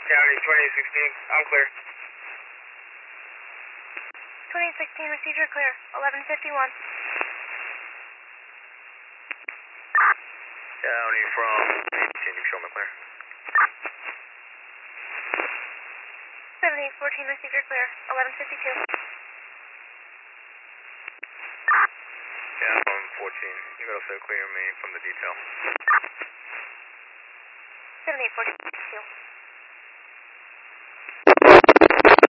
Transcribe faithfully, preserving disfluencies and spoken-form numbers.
County twenty sixteen, I'm clear. twenty sixteen, receive your clear, eleven fifty-one. County from eighteen, you show me clear. seventy-eight fourteen, receive your clear, eleven fifty-two. Yeah, one fourteen, you got also clear me from the detail. seventy-eight fourteen,